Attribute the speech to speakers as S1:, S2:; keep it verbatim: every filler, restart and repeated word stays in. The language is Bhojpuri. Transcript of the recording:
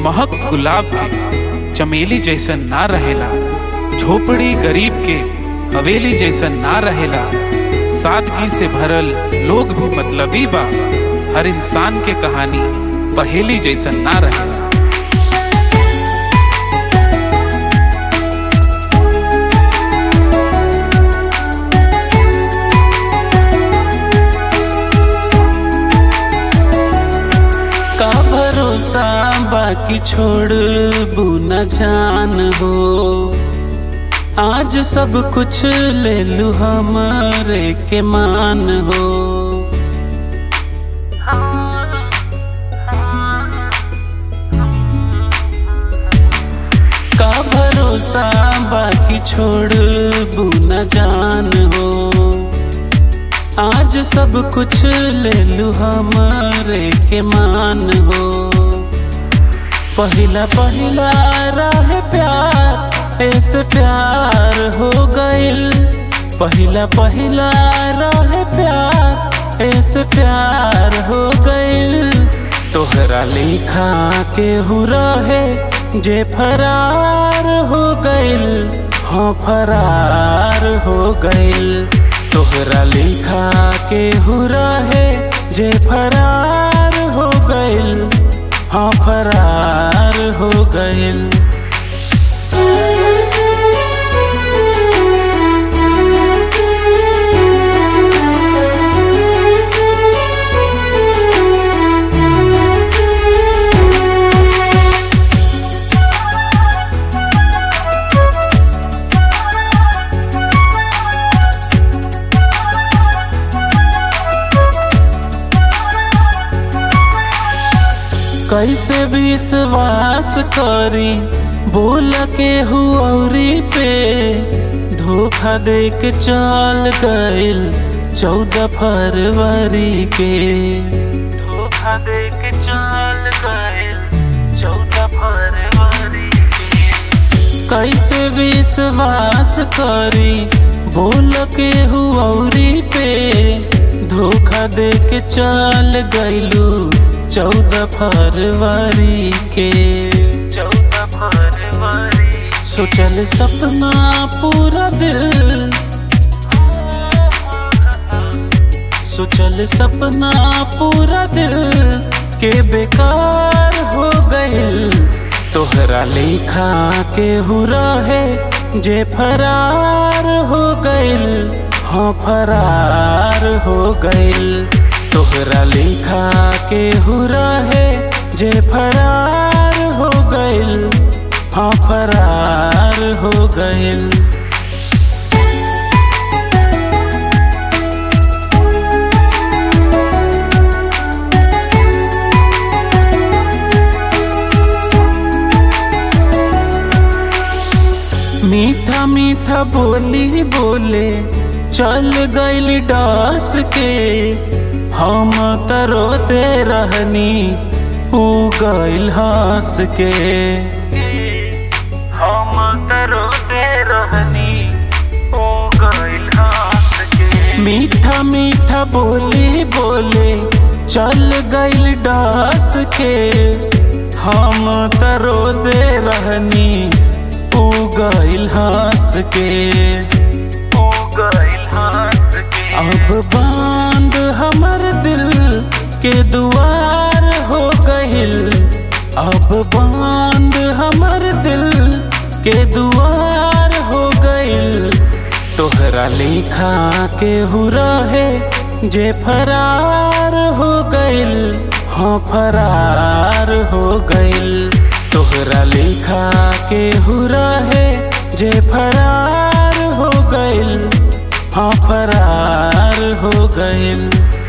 S1: महक गुलाब के चमेली जैसन ना रहेला। झोपड़ी गरीब के हवेली जैसन ना रहेला। सादगी से भरल लोग भी मतलबी बा। हर इंसान के कहानी पहेली जैसन ना रहेला।
S2: का भरोसा बाकी छोड़ बू न जान हो। आज सब कुछ ले लू हमरे के मान हो। का भरोसा बाकी छोड़ बू न जान हो। आज सब कुछ ले लू हमरे के मान हो। पहिला पहिला राह प्यार ऐसे प्यार हो गइल। पहिला पहिला राह प्यार ऐसे प्यार हो गइल। तोहरा लिखा के हु रहे जे फरार हो गइल। हाँ फरार हो गइल। तोहरा लिखा के हु रहे जे फरार हो गइल। हाँ फरार हो गइल। कैसे विश्वास करी बोल के हुआरी पे। धोखा दे के चल गइल चौदह फरवरी के। धोखा दे के चल गइल चौदह फरवरी के। कैसे विश्वास करी बोल के हुआरी पे। धोखा दे के चल गइलू चौदह फरवरी के। चौदह फरवरी सोचल सपना पूरा दिल। सोचल सपना पूरा दिल के बेकार हो गइल। तोहरा लिखा के हु रहे जे फरार हो गइल। हाँ फरार हो गइल। तोहरा लिखा के हु रहे जे फरार हो गइल। हाँ फरार हो गइल। मीठा मीठा बोली बोले चल गइल डास के। हम तरोते रहनी उ गइल हंस के। हम तरोते रहनी उ गइल हंस के। मीठा मीठा बोली बोले चल गइल डास के। हम तरोते रहनी उ गइल हंस के। उ गइल हंस के। अब बांध हमर दिल के दुआर हो गइल। अब बांध हमर दिल के दुआर हो गइल। तोहरा लिखा के हु रहे जे फरार हो गइल। हाँ फरार हो गइल। तोहरा लिखा के हु रहे जे फरार हो गइल। हाँ फरार हो गइल।